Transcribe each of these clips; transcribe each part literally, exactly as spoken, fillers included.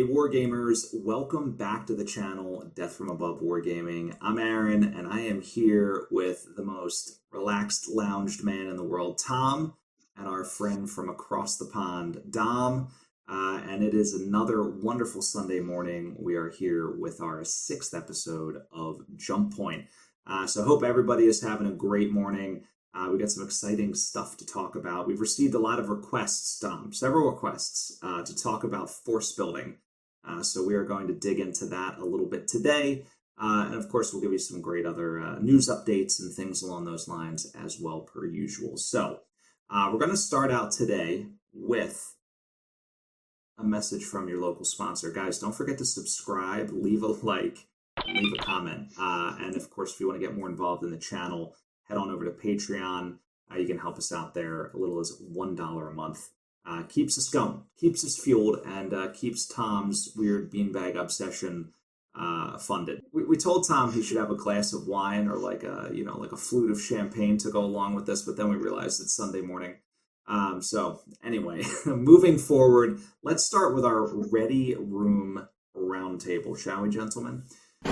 Wargamers, welcome back to the channel, Death from Above Wargaming. I'm Aaron, and I am here with the most relaxed, lounged man in the world, Tom, and our friend from across the pond, Dom. Uh, and it is another wonderful Sunday morning. We are here with our sixth episode of Jump Point. Uh, so I hope everybody is having a great morning. Uh, we got some exciting stuff to talk about. We've received a lot of requests, Dom, several requests uh, to talk about force building. Uh, so we are going to dig into that a little bit today. Uh, and of course, we'll give you some great other uh, news updates and things along those lines as well, per usual. So uh, we're going to start out today with a message from your local sponsor. Guys, don't forget to subscribe, leave a like, leave a comment. Uh, and of course, if you want to get more involved in the channel, head on over to Patreon. Uh, you can help us out there. A little as one dollar a month. Uh, keeps us going, keeps us fueled, and uh, keeps Tom's weird beanbag obsession uh, funded. We, we told Tom he should have a glass of wine or like a, you know, like a flute of champagne to go along with this, but then we realized it's Sunday morning. Um, so anyway, moving forward, let's start with our Ready Room Roundtable, shall we, gentlemen?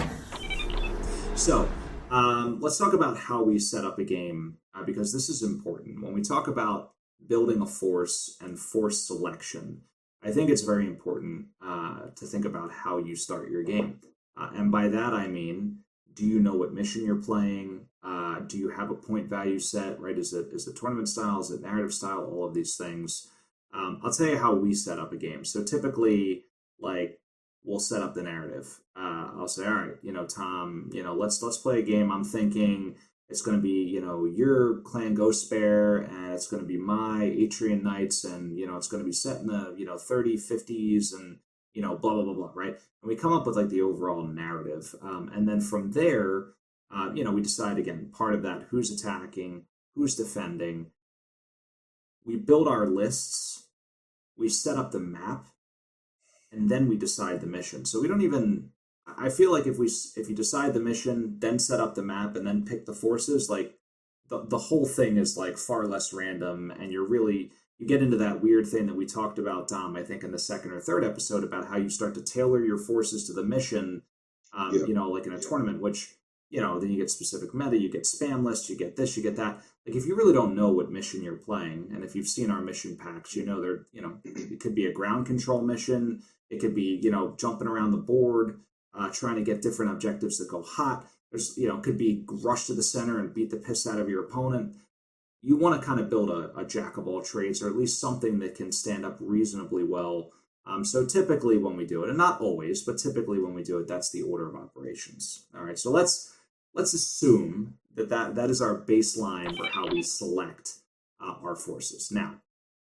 So, Um, let's talk about how we set up a game, uh, because this is important. When we talk about building a force and force selection, I think it's very important uh, to think about how you start your game. Uh, and by that I mean, do you know what mission you're playing? Uh, do you have a point value set, right? Is it, is it tournament style? Is it narrative style? All of these things. Um, I'll tell you how we set up a game. So typically, like, we'll set up the narrative. Uh, I'll say, all right, you know, Tom, you know, let's let's play a game. I'm thinking it's going to be, you know, your clan Ghost Bear, and it's going to be my Atrian Knights, and, you know, it's going to be set in the, you know, thirty, fifties, and, you know, blah, blah, blah, blah, right? And we come up with, like, the overall narrative. Um, and then from there, uh, you know, we decide, again, part of that, who's attacking, who's defending. We build our lists. We set up the map. And then we decide the mission. So we don't even, I feel like if we, if you decide the mission, then set up the map and then pick the forces, like the, the whole thing is like far less random. And you're really, you get into that weird thing that we talked about, Dom, I think in the second or third episode, about how you start to tailor your forces to the mission, um, yeah. you know, like in a yeah. tournament, which, you know, then you get specific meta, you get spam lists, you get this, you get that. Like, if you really don't know what mission you're playing, and if you've seen our mission packs, you know, they're, you know, it could be a ground control mission. It could be, you know, jumping around the board, uh, trying to get different objectives that go hot. There's, you know, could be rush to the center and beat the piss out of your opponent. You want to kind of build a, a jack of all trades, or at least something that can stand up reasonably well. Um, so typically when we do it, and not always, but typically when we do it, that's the order of operations. All right, so let's let's assume that that, that is our baseline for how we select uh, our forces. Now,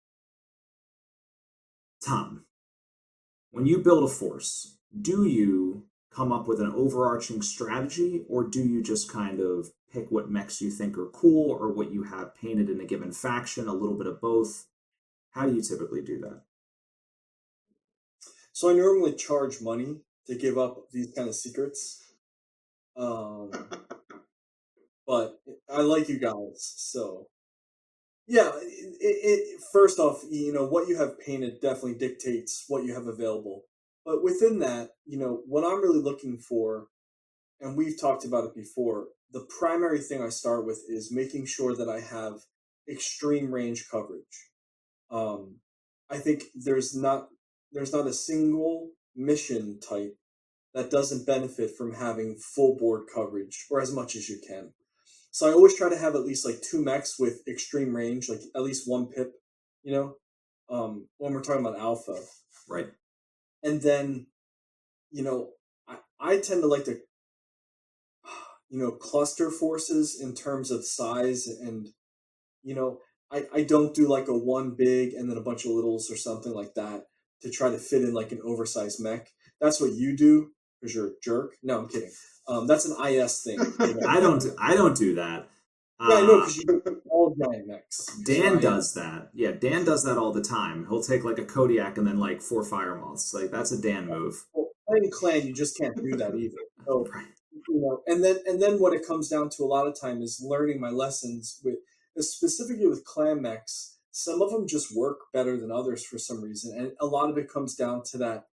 Tom, when you build a force, do you come up with an overarching strategy, or do you just kind of pick what mechs you think are cool or what you have painted in a given faction, a little bit of both? How do you typically do that? So I normally charge money to give up these kind of secrets. Um, but I like you guys, so... Yeah, it, it, first off, you know, what you have painted definitely dictates what you have available. But within that, you know, what I'm really looking for, and we've talked about it before, the primary thing I start with is making sure that I have extreme range coverage. Um, I think there's not there's not a single mission type that doesn't benefit from having full board coverage, or as much as you can. So I always try to have at least like two mechs with extreme range, like at least one pip, you know, um, when we're talking about alpha. Right. And then, you know, I, I tend to like to, you know, cluster forces in terms of size. And, you know, I, I don't do like a one big and then a bunch of littles or something like that to try to fit in like an oversized mech. That's what you do because you're a jerk. No, I'm kidding. Um, that's an I S thing. You know? I don't. I don't do that. Yeah, uh, I know, because you do all giant mechs. Dan so does that. Yeah, Dan does that all the time. He'll take like a Kodiak and then like four Fire Moths. Like, that's a Dan move. Well, playing clan, you just can't do that either. So, right. You know, and then and then what it comes down to a lot of time is learning my lessons with, specifically with clan mechs. Some of them just work better than others for some reason, and a lot of it comes down to that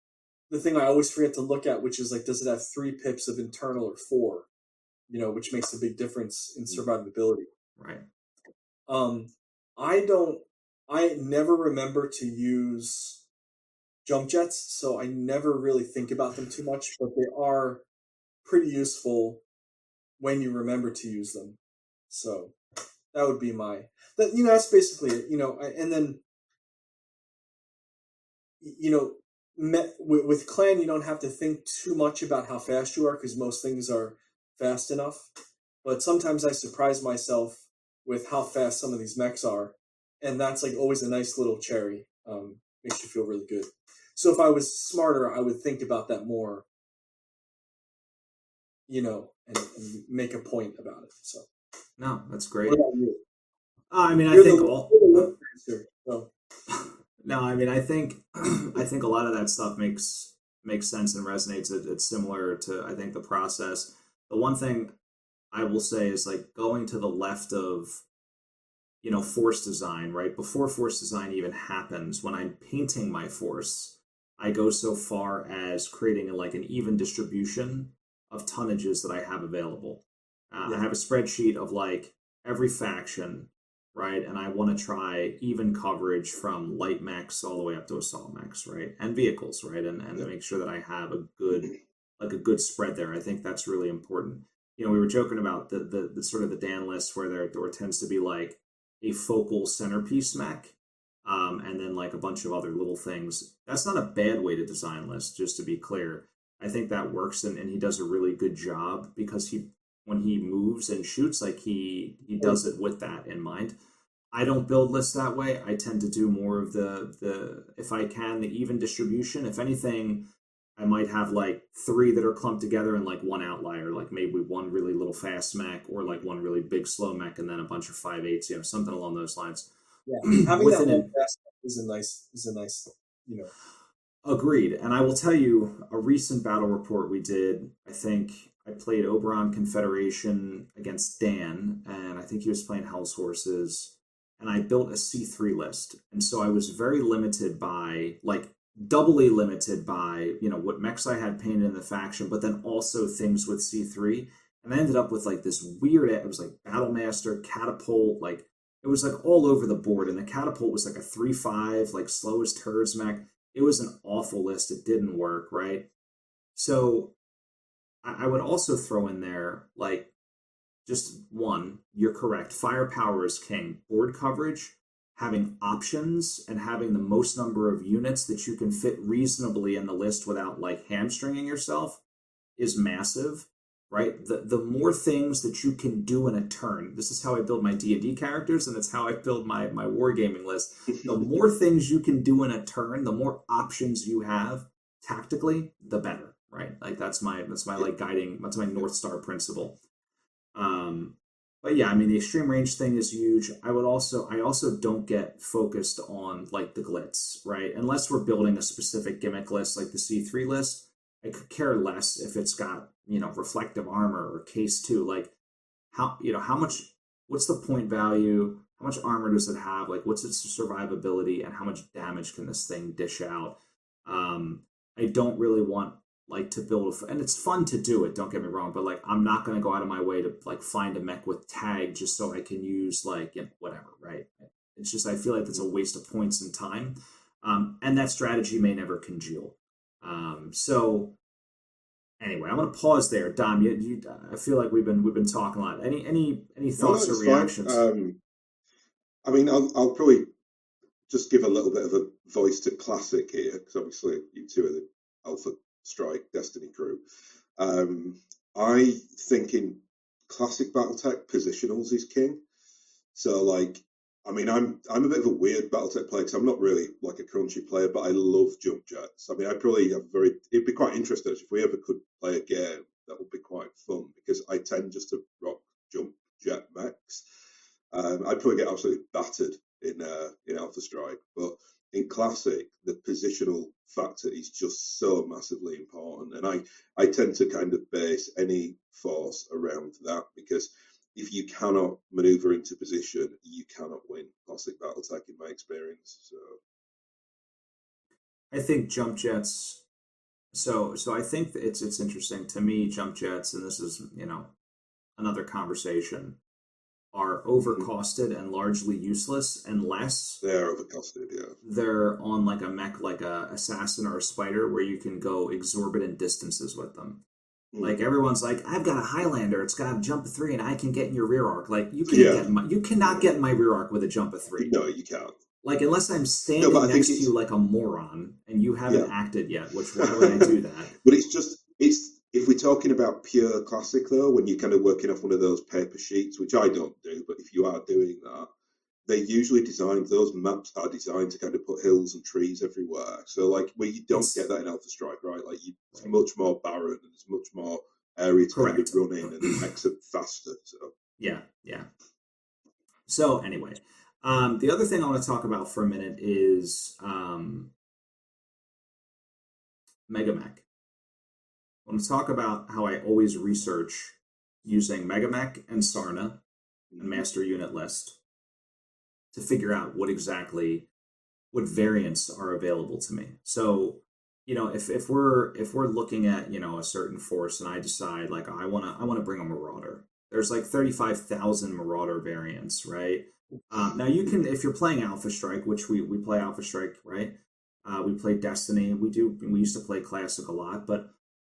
the thing I always forget to look at, which is like, does it have three pips of internal or four? You know, which makes a big difference in survivability. Right. Um, I don't. I never remember to use jump jets, so I never really think about them too much. But they are pretty useful when you remember to use them. So that would be my. That you know, that's basically it. You know, and then you know, met, with, with clan, you don't have to think too much about how fast you are because most things are fast enough. But sometimes I surprise myself with how fast some of these mechs are, and that's like always a nice little cherry. Um, makes you feel really good. So if I was smarter, I would think about that more, you know, and, and make a point about it. So no, that's great. What about you? Uh, I mean, You're I think the, all. you're the so. No, I mean, I think I think a lot of that stuff makes makes sense and resonates. It, it's similar to I think the process. The one thing I will say is like going to the left of you know force design, right? Before force design even happens, when I'm painting my force, I go so far as creating a, like an even distribution of tonnages that I have available. Uh, Yeah. I have a spreadsheet of like every faction, right? And I want to try even coverage from light mechs all the way up to assault mechs, right? And vehicles, right? And and Yeah. make sure that I have a good like a good spread there. I think that's really important. You know, we were joking about the the, the sort of the Dan list where there there tends to be like a focal centerpiece mech, um, and then like a bunch of other little things. That's not a bad way to design lists, just to be clear. I think that works, and, and he does a really good job because he when he moves and shoots, like he he does it with that in mind. I don't build lists that way. I tend to do more of the the if I can the even distribution. If anything, I might have like three that are clumped together and like one outlier, like maybe one really little fast mech or like one really big slow mech and then a bunch of five eights, you know, something along those lines. Yeah, having that Within one an fast is a nice is a nice you know. Agreed. And I will tell you a recent battle report we did. I think I played Oberon Confederation against Dan, and I think he was playing Hell's Horses. And I built a C three list. And so I was very limited by, like, doubly limited by, you know, what mechs I had painted in the faction, but then also things with C three. And I ended up with, like, this weird, it was like Battlemaster, Catapult, like, it was like all over the board. And the Catapult was like a three five, like, slowest turds mech. It was an awful list. It didn't work, right? So I, I would also throw in there, like, just one, you're correct. Firepower is king. Board coverage, having options, and having the most number of units that you can fit reasonably in the list without, like, hamstringing yourself is massive, right? The the more things that you can do in a turn. This is how I build my D and D characters, and it's how I build my my wargaming list. The more things you can do in a turn, the more options you have tactically, the better, right? Like that's my that's my like guiding that's my North Star principle. Um but yeah, I mean the extreme range thing is huge. I would also I also don't get focused on like the glitz, right? Unless we're building a specific gimmick list like the C three list. I could care less if it's got, you know, reflective armor or case two. Like how you know, how much what's the point value? How much armor does it have? Like what's its survivability and how much damage can this thing dish out? Um, I don't really want like to build a, and it's fun to do it, don't get me wrong, but like I'm not gonna go out of my way to like find a mech with tag just so I can use like you know, whatever, right? It's just I feel like it's a waste of points and time. Um, and that strategy may never congeal. Um, so anyway, I'm gonna pause there, Dom. You, you, I feel like we've been we've been talking a lot. Any any any No, thoughts no, or it's fine. reactions? Um, I mean, I'll, I'll probably just give a little bit of a voice to Classic here, because obviously you two are the Alpha Strike Destiny crew. Um, I think in Classic BattleTech, positionals is king. So, like, I mean, I'm I'm a bit of a weird BattleTech player because I'm not really like a crunchy player, but I love jump jets. I mean, I probably have very. It'd be quite interesting if we ever could play a game. That would be quite fun because I tend just to rock jump jet mechs. Um, I'd probably get absolutely battered in uh, in Alpha Strike, but in Classic, the positional factor is just so massively important, and I I tend to kind of base any force around that because if you cannot maneuver into position, you cannot win Classic BattleTech in my experience. So I think jump jets So so I think that it's it's interesting to me. Jump jets, and this is you know another conversation, are Mhm. overcosted and largely useless unless They are overcosted, yeah. they're on like a mech, like a assassin or a spider, where you can go exorbitant distances with them. Like Mm. everyone's like, I've got a Highlander. It's got a jump of three, and I can get in your rear arc. Like you can't Yeah, get in my, you cannot yeah. get in my rear arc with a jump of three. No, you can't. Like unless I'm No, but standing I think next to it's you like a moron and you haven't yeah. acted yet. Which why would I do that? But it's just it's if we're talking about pure classic though, when you're kind of working off one of those paper sheets, which I don't do, but if you are doing that, they usually designed those maps are designed to kind of put hills and trees everywhere. So like where you don't get It's that in Alpha Strike, right? Like you, it's right. much more barren and there's much more area to kind of Correct. run in, and the mechs are faster. So Yeah, yeah. So anyway, um, the other thing I want to talk about for a minute is um, Megamech. I want to talk about how I always research using Megamech and Sarna and mhm. Master Unit List to figure out what exactly what variants are available to me. So, you know, if, if we're if we're looking at, you know, a certain force and I decide like I wanna I wanna bring a Marauder. There's like thirty-five thousand Marauder variants, right? Um, now you can if you're playing Alpha Strike, which we, we play Alpha Strike, right? Uh, we play Destiny. We do we used to play Classic a lot, but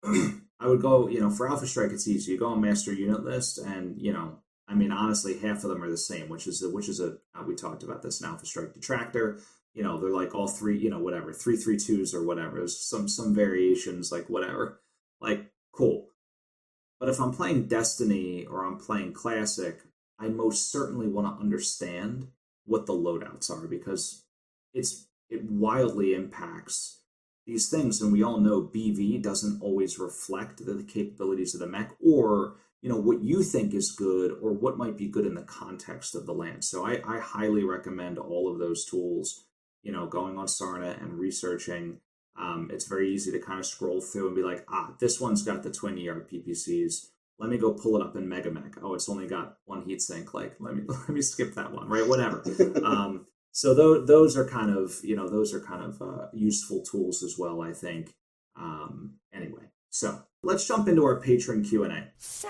I would go, you know, for Alpha Strike it's easy. You go on Master Unit List and, you know, I mean honestly half of them are the same, which is a, which is a uh, we talked about this in Alpha Strike Detractor. You know, they're like all three, you know, whatever, three three twos or whatever. There's some some variations, like whatever. Like, cool. But if I'm playing Destiny or I'm playing Classic, I most certainly want to understand what the loadouts are because it's it wildly impacts these things, and we all know B V doesn't always reflect the, the capabilities of the mech, or you know what you think is good or what might be good in the context of the land. So I, I highly recommend all of those tools. You know, going on Sarna and researching. Um, it's very easy to kind of scroll through and be like, ah, this one's got the twin E R P P Cs. Let me go pull it up in Megamech. Oh, it's only got one heatsink. Like, let me let me skip that one, right? Whatever. Um, so those those are kind of you know those are kind of uh, useful tools as well, I think. Um, anyway, so let's jump into our patron Q and A. Say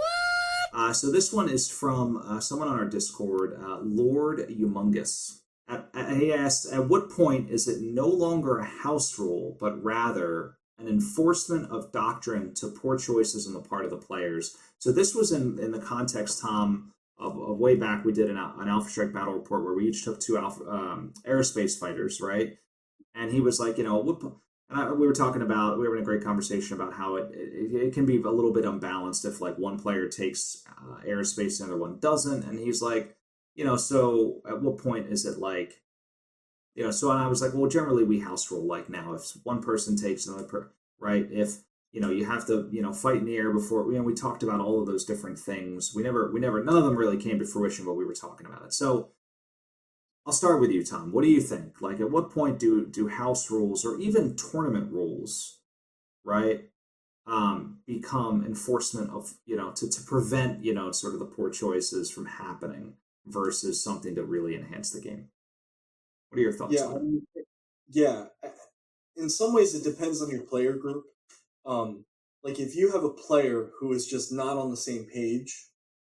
what? Uh, so this one is from uh, someone on our Discord, uh, Lord Humongous. At, at, he asked, at what point is it no longer a house rule, but rather an enforcement of doctrine to poor choices on the part of the players? So this was in, in the context, Tom, of, of way back. We did an, an Alpha Strike battle report where we each took two alpha, um, aerospace fighters, right? And he was like, you know, what, and I, we were talking about, we were having a great conversation about how it, it, it can be a little bit unbalanced if like one player takes uh, aerospace and the other one doesn't. And he's like, you know, so at what point is it like, you know, so and I was like, well, generally we house rule like now if one person takes another, per, right? If, you know, you have to, you know, fight in the air before, you know, we talked about all of those different things. We never, we never, none of them really came to fruition, but we were talking about it. So I'll start with you, Tom. What do you think? Like, at what point do do house rules or even tournament rules, right, um, become enforcement of you know to to prevent you know sort of the poor choices from happening versus something to really enhance the game? What are your thoughts Yeah, on I it? mean, yeah. In some ways, it depends on your player group. Um, like if you have a player who is just not on the same page,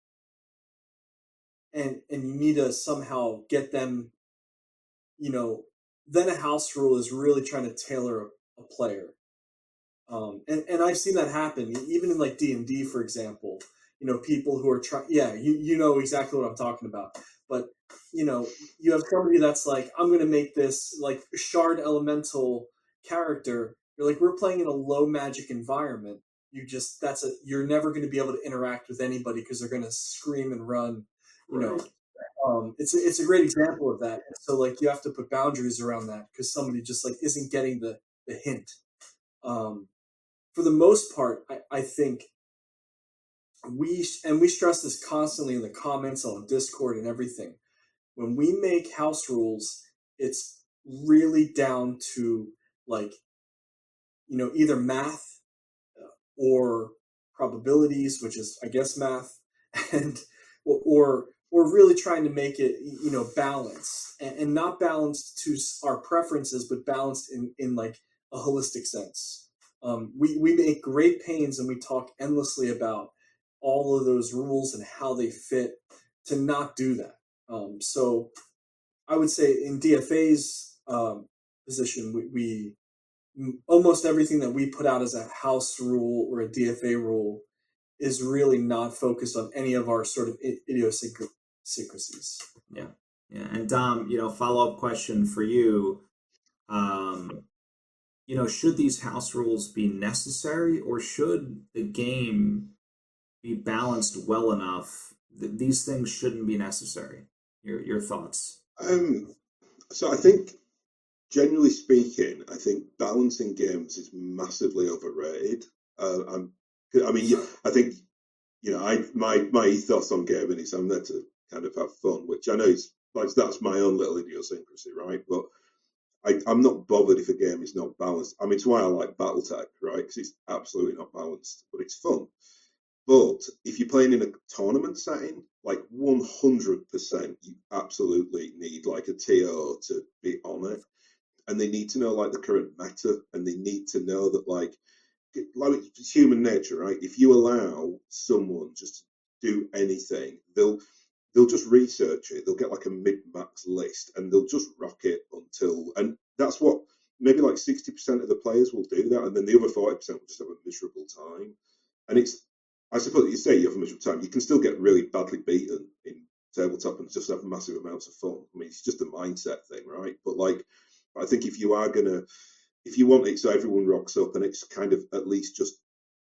and and you need to somehow get them, you know, then a house rule is really trying to tailor a, a player. Um, and and I've seen that happen even in like D and D, for example. You know, people who are trying. Yeah, you you know exactly what I'm talking about. But you know, you have somebody that's like, I'm going to make this like shard elemental character. You're like, we're playing in a low magic environment. You just that's a you're never going to be able to interact with anybody because they're going to scream and run. You know, Right. um, it's a, it's a great example of that. So like, you have to put boundaries around that because somebody just like isn't getting the the hint. Um, for the most part, I, I think we and we stress this constantly in the comments on Discord and everything. When we make house rules, it's really down to like you know either math or probabilities, which is I guess math, and or or really trying to make it you know balanced and, and not balanced to our preferences, but balanced in in like a holistic sense. Um, we, we make great pains and we talk endlessly about all of those rules and how they fit to not do that. Um, so I would say in D F A's um, position, we, we almost everything that we put out as a house rule or a D F A rule is really not focused on any of our sort of idiosyncrasies. Yeah, yeah. And Dom, you know, follow up question for you. Um, you know, should these house rules be necessary, or should the game be balanced well enough that these things shouldn't be necessary? Your your thoughts? Um, so I think, generally speaking, I think balancing games is massively overrated. Uh, I'm, I mean, I think, you know, I my my ethos on gaming is I'm there to kind of have fun, which I know is like that's my own little idiosyncrasy, right? But I, I'm not bothered if a game is not balanced. I mean, it's why I like BattleTech, right? Because it's absolutely not balanced, but it's fun. But if you're playing in a tournament setting, like one hundred percent, you absolutely need like a T O to be on it. And they need to know like the current meta, and they need to know that like, like it's human nature, right? If you allow someone just to do anything, they'll they'll just research it. They'll get like a mid-max list, and they'll just rock it until, and that's what maybe like sixty percent of the players will do that, and then the other forty percent will just have a miserable time. And it's, I suppose you say you have a miserable time, you can still get really badly beaten in tabletop and just have massive amounts of fun. I mean, it's just a mindset thing, right? But like, I think if you are gonna, if you want it so everyone rocks up and it's kind of at least just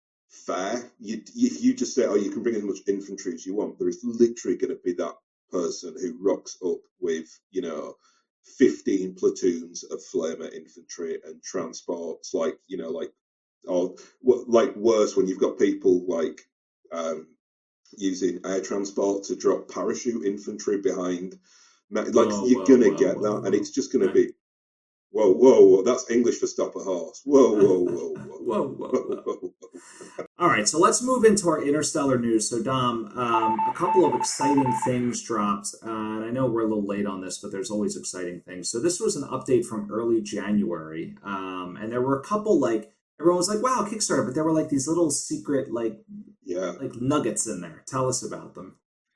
fair, you if you just say, oh, you can bring as much infantry as you want, there is literally going to be that person who rocks up with, you know, fifteen platoons of flamer infantry and transports, like, you know, like, or like worse when you've got people like um, using air transport to drop parachute infantry behind, like Whoa, you're whoa, gonna whoa, get whoa, that, whoa. and it's just gonna Right. be. Whoa, whoa, whoa! That's English for stop a horse. Whoa, whoa, whoa, whoa, whoa, whoa, whoa. All right, so let's move into our interstellar news. So, Dom, um, a couple of exciting things dropped, uh, and I know we're a little late on this, but there's always exciting things. So, this was an update from early January, um, and there were a couple like everyone was like, "Wow, Kickstarter," but there were like these little secret like yeah, like nuggets in there. Tell us about them.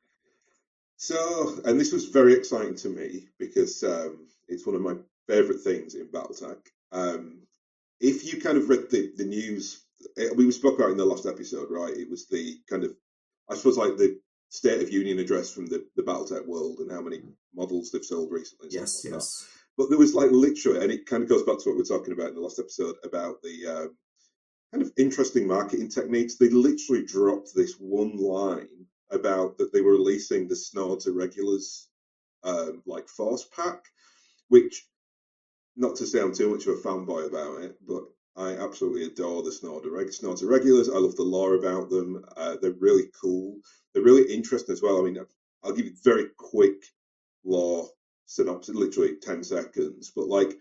So, and this was very exciting to me because um, it's one of my favourite things in BattleTech. Um, if you kind of read the, the news, we spoke about it in the last episode, right? It was the kind of, I suppose, like the State of Union address from the, the BattleTech world and how many models they've sold recently. And Yes, stuff like yes. that. But there was like literally, and it kind of goes back to what we were talking about in the last episode about the um, kind of interesting marketing techniques. They literally dropped this one line about that they were releasing the Snords Irregulars um, like force pack, which, not to sound too much of a fanboy about it, but I absolutely adore the Snords Irreg- Irregulars. I love the lore about them. Uh, they're really cool. They're really interesting as well. I mean, I'll give you a very quick lore synopsis, literally ten seconds. But like,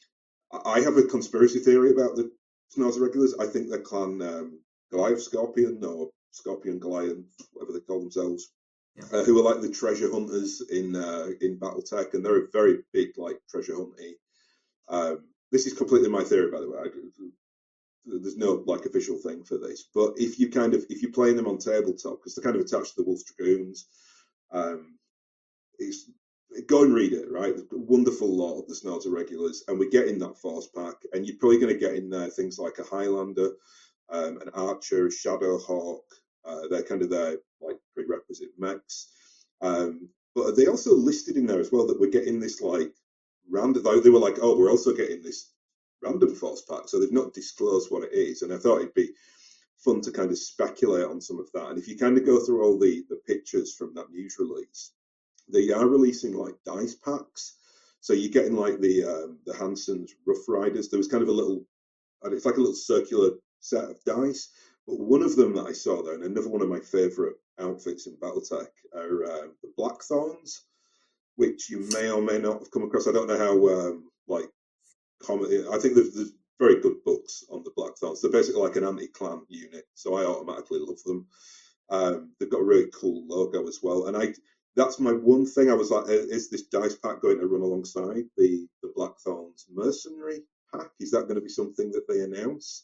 I have a conspiracy theory about the Snords Irregulars. I think they're clan um, Goliath Scorpion or Scorpion Goliath, whatever they call themselves, Yeah. uh, who are like the treasure hunters in uh, in BattleTech, and they're a very big like treasure hunty. Um, this is completely my theory, by the way. I, there's no like official thing for this, but if you kind of if you're playing them on tabletop, because they're kind of attached to the Wolf Dragoons, um, it's go and read it, right? Wonderful lot of the Snords Irregulars, and we get in that force pack, and you're probably going to get in there things like a Highlander, um, an Archer, a Shadowhawk. Uh, they're kind of their like prerequisite mechs. Um, but they also listed in there as well that we're getting this like random. They were like, oh, we're also getting this random force pack, so they've not disclosed what it is. And I thought it'd be fun to kind of speculate on some of that. And if you kind of go through all the the pictures from that news release, they are releasing like dice packs. So you're getting like the um, the Hanson's Rough Riders. There was kind of a little, and it's like a little circular set of dice. But one of them that I saw there, and another one of my favourite outfits in BattleTech, are um, the Blackthorns, which you may or may not have come across. I don't know how um, like common. I think there's, there's very good books on the Blackthorns. They're basically like an anti-clan unit, so I automatically love them. Um, they've got a really cool logo as well, and I. That's my one thing. I was like, is this dice pack going to run alongside the the Blackthorns Mercenary pack? Is that going to be something that they announce?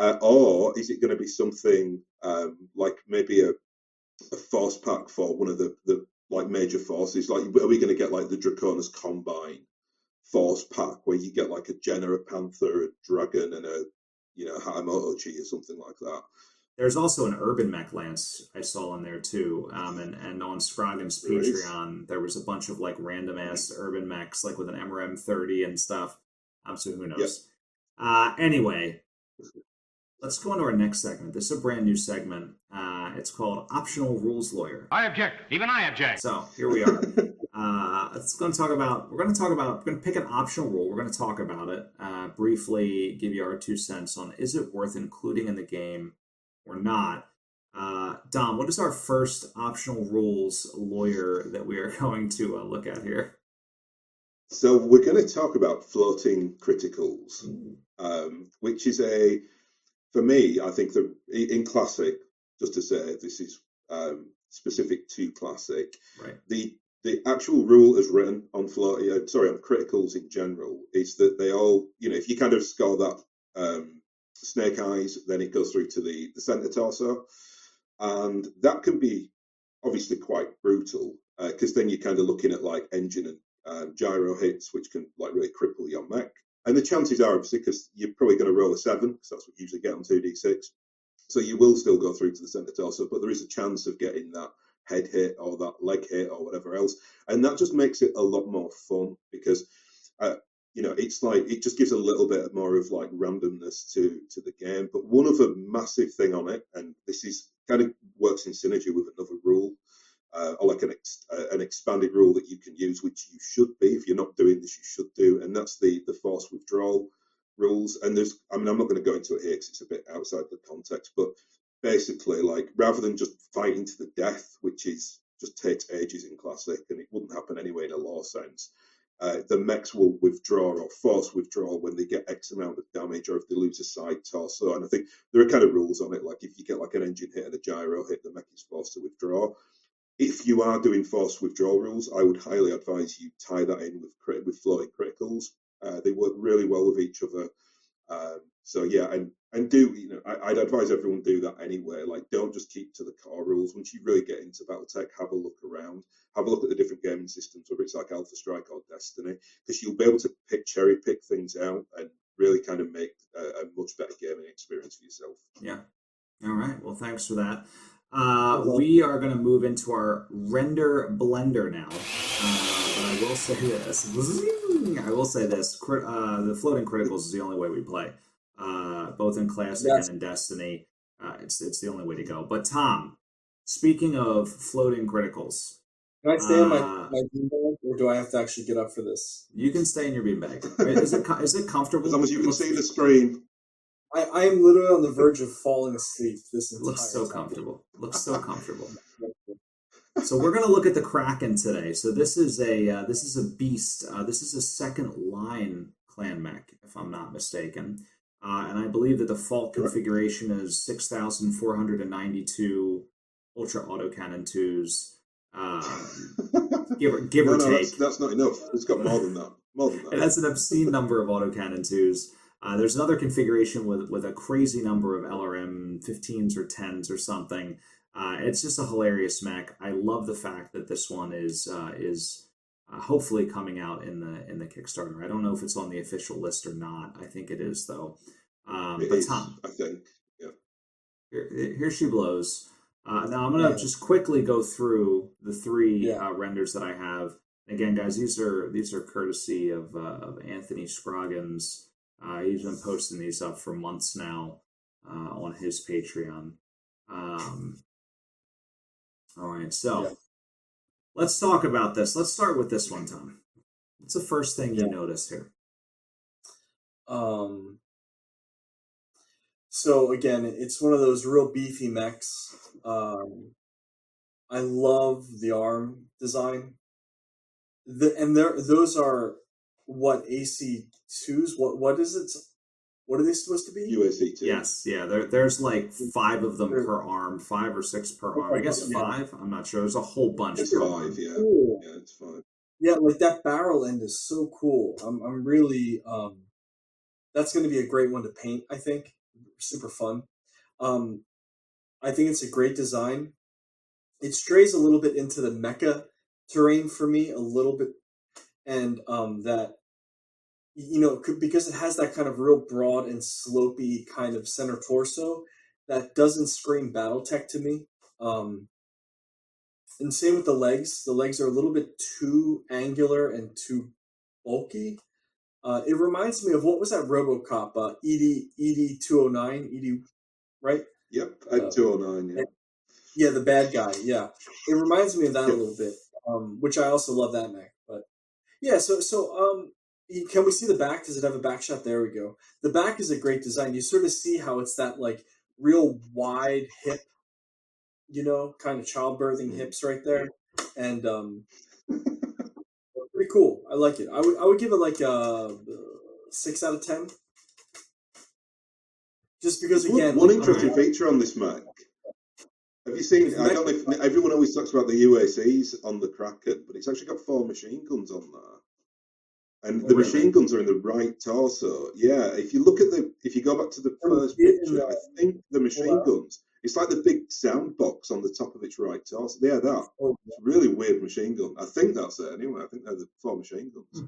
Uh, or is it going to be something um, like maybe a, a force pack for one of the, the like major forces? Like, are we going to get like the Draconis Combine force pack where you get like a Jenna, a Panther, a Dragon, and a you know Hatamoto Chi or something like that? There's also an Urban Mech Lance I saw in there too, um, and and on Scroggins There is. Patreon there was a bunch of like random ass Urban Mechs like with an M R M thirty and stuff. Um, so who knows? Uh, anyway, let's go into our next segment. This is a brand new segment. Uh, it's called Optional Rules Lawyer. I object. Even I object. So here we are. uh, let's going to talk about. We're going to talk about. We're going to pick an optional rule. We're going to talk about it uh, briefly. Give you our two cents on is it worth including in the game or not. Uh, Dom, what is our first optional rules lawyer that we are going to uh, look at here? So we're going to talk about floating criticals, um, which is a, for me, I think the in Classic, just to say this is um, specific to Classic, Right. the the actual rule as written on floating, uh, sorry, on criticals in general, is that they all, you know, if you kind of score that um, Snake Eyes, then it goes through to the, the center torso, and that can be obviously quite brutal because uh, then you're kind of looking at like engine and um, gyro hits, which can like really cripple your mech. And the chances are, obviously, because you're probably going to roll a seven, because that's what you usually get on two d six. So you will still go through to the center torso, but there is a chance of getting that head hit or that leg hit or whatever else. And that just makes it a lot more fun because, uh, you know, it's like, it just gives a little bit more of like randomness to, to the game. But one other massive thing on it, and this is kind of works in synergy with another rule, Uh, or like an ex, uh, an expanded rule that you can use, which you should be. If you're not doing this, you should do, and that's the the force withdrawal rules. And there's, I mean, I'm not going to go into it here because it's a bit outside the context, but basically, like rather than just fighting to the death, which is just takes ages in Classic, and it wouldn't happen anyway in a lore sense. Uh, the mechs will withdraw or force withdraw when they get X amount of damage or if they lose a side torso. And I think there are kind of rules on it, like if you get like an engine hit and a gyro hit, the mech is forced to withdraw. If you are doing forced withdrawal rules, I would highly advise you tie that in with crit- with floating criticals. Uh, they work really well with each other. Um, so yeah, and and do you know? I, I'd advise everyone do that anyway. Like, don't just keep to the core rules. Once you really get into BattleTech, have a look around, have a look at the different gaming systems, whether it's like Alpha Strike or Destiny, because you'll be able to pick cherry pick things out and really kind of make a, a much better gaming experience for yourself. Yeah. All right. Well, thanks for that. Uh, we are going to move into our render blender now. Uh, but I will say this. I will say this. Crit, uh, the floating criticals is the only way we play. Uh, both in Classic Yes. and in Destiny. Uh, it's it's the only way to go. But Tom, speaking of floating criticals, Can I stay in my, Uh, my beanbag, or do I have to actually get up for this? you can stay in your beanbag. Is it co- is it comfortable? As long as you can see the screen. I, I am literally on the verge of falling asleep this It entire looks so time. comfortable. Looks so comfortable. So we're going to look at the Kraken today. So this is a uh, this is a beast. Uh, this is a second line clan mech, if I'm not mistaken. Uh, and I believe the default Correct. configuration is six thousand four hundred ninety-two ultra autocannon twos. Uh, give or, give no, or no, take. that's, that's not enough. It's got more than that. More than that. It has an obscene number of autocannon twos. Uh, there's another configuration with with a crazy number of L R M fifteens or tens or something. Uh, it's just a hilarious mech. I love the fact that this one is uh, is uh, hopefully coming out in the in the Kickstarter. I don't know if it's on the official list or not. I think it is though. Um, It but is, Tom, I think. Yeah. here, here she blows. Uh, now I'm gonna Yeah. just quickly go through the three Yeah. uh, renders that I have. Again, guys, these are these are courtesy of uh, of Anthony Scroggins. Uh, he's been posting these up for months now uh, on his Patreon. Um, all right, so Yeah. let's talk about this. Let's start with this one, Tom. What's the first thing you Yeah. notice here? Um. So again, it's one of those real beefy mechs. Um, I love the arm design. The, and there, those are what A C twos. What what is it? What are they supposed to be? U A C two. Yes, yeah. There, there's like five of them There- per arm, five or six per arm. I guess Yeah. five. I'm not sure. There's a whole bunch It's per arm. five, yeah. Cool. Yeah, it's five. Yeah, like that barrel end is so cool. I'm I'm really um that's going to be a great one to paint, I think, super fun. Um, I think it's a great design. It strays a little bit into the mecha terrain for me a little bit, and um, that you know because it has that kind of real broad and slopey kind of center torso that doesn't scream BattleTech to me. Um, and same with the legs. The legs are a little bit too angular and too bulky. Uh, it reminds me of what was that RoboCop? Uh, E D E D two oh nine. E D, right? Yep, Uh, two oh nine. Yeah. Yeah, the bad guy. Yeah, it reminds me of that Yep. a little bit, um, which I also love that mech. But yeah, so so um, can we see the back? Does it have a back shot? There we go. The back is a great design. You sort of see how it's that like real wide hip, you know, kind of childbirthing hips right there, and um, pretty cool. I like it. I would I would give it like a six out of ten, just because One, again, one like, interesting feature on this Mac. Have you seen? I don't know if everyone always talks about the U A Cs on the Kraken, but it's actually got four machine guns on there, and Oh, the really? machine guns are in the right torso. Yeah, if you look at the, if you go back to the Oh, first yeah, picture, yeah. I think the machine Wow. guns. It's like the big sound box on the top of its right torso. Yeah, that. Oh, It's a really weird machine gun. I think that's it anyway. I think they're the four machine guns.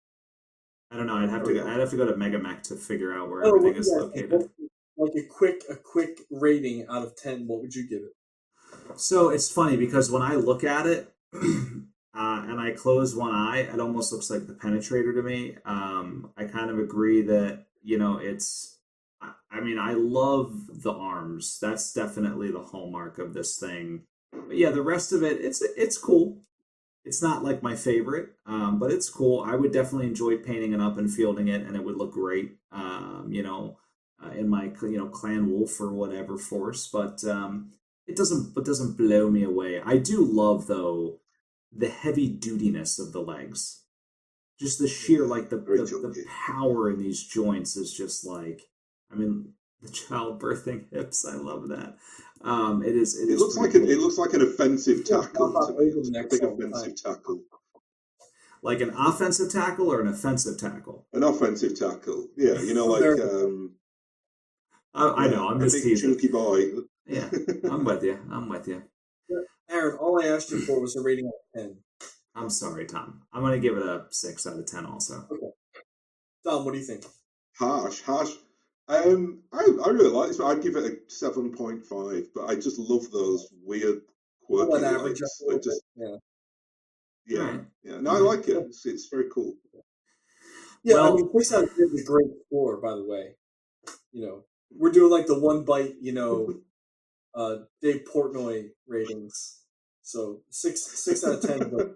I don't know. I'd have to go, I'd have to go to Megamech to figure out where Oh, everything what is do you guys located. think? What- Like a quick a quick rating out of ten, what would you give it? So it's funny because when I look at it uh, and I close one eye, it almost looks like the Penetrator to me. Um, I kind of agree that, you know, it's, I, I mean, I love the arms. That's definitely the hallmark of this thing. But yeah, the rest of it, it's it's cool. It's not like my favorite, um, but it's cool. I would definitely enjoy painting it up and fielding it, and it would look great, um, you know, uh, in my you know Clan Wolf or whatever force. But um, it doesn't it doesn't blow me away. I do love though the heavy dutiness of the legs, just the sheer like the Very the, chunky. the power in these joints is just like, I mean, the childbirthing hips. I love that. Um, it is. It, It is looks like pretty an, it cool. looks like an offensive Yeah, tackle talk to about me. Raven It's a next big all the time. offensive tackle. Like an offensive tackle or an offensive tackle? An offensive tackle. Yeah, you know, like um, I, I know. yeah, I'm a just big teasing. chunky boy. Yeah, I'm with you. I'm with you. Aaron, all I asked you for was a rating out of ten. I'm sorry, Tom. I'm gonna give it a six out of ten. Also, Dom, what do you think? Harsh, harsh. Um, I, I really like this. I'd give it a seven point five, but I just love those weird, Pull quirky that average up lights. a little They just, bit. Yeah. yeah, Alright. yeah. No, I like it. It's, it's very cool. Yeah, Well- I mean, six out of ten is a great score, by the way. You know, we're doing like the one bite, you know, uh, Dave Portnoy ratings. So six six out of ten. But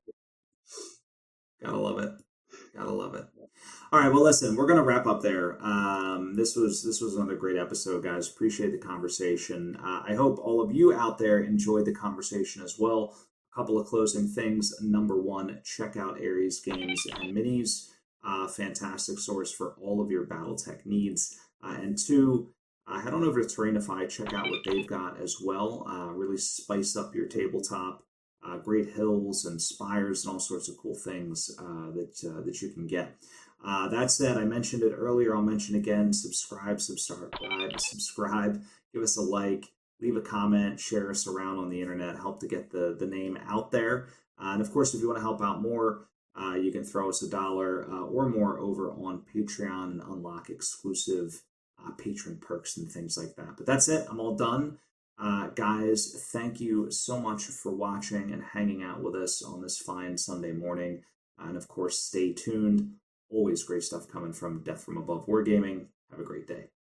gotta love it. Gotta love it. All right. Well, listen, we're gonna wrap up there. Um, this was this was another great episode, guys. Appreciate the conversation. Uh, I hope all of you out there enjoyed the conversation as well. A couple of closing things. Number one, check out Ares Games and Minis. Uh, fantastic source for all of your BattleTech needs. Uh, and two, uh, head on over to Terrainify. Check out what they've got as well. Uh, really spice up your tabletop. Uh, great hills and spires and all sorts of cool things uh, that uh, that you can get. Uh, that said, I mentioned it earlier. I'll mention again. Subscribe, subscribe, subscribe. Give us a like. Leave a comment. Share us around on the internet. Help to get the the name out there. Uh, and of course, if you want to help out more, uh, you can throw us a dollar uh, or more over on Patreon and unlock exclusive uh, patron perks and things like that. But that's it. I'm all done. Uh, guys, thank you so much for watching and hanging out with us on this fine Sunday morning. And of course, stay tuned. Always great stuff coming from Death from Above Wargaming. Have a great day.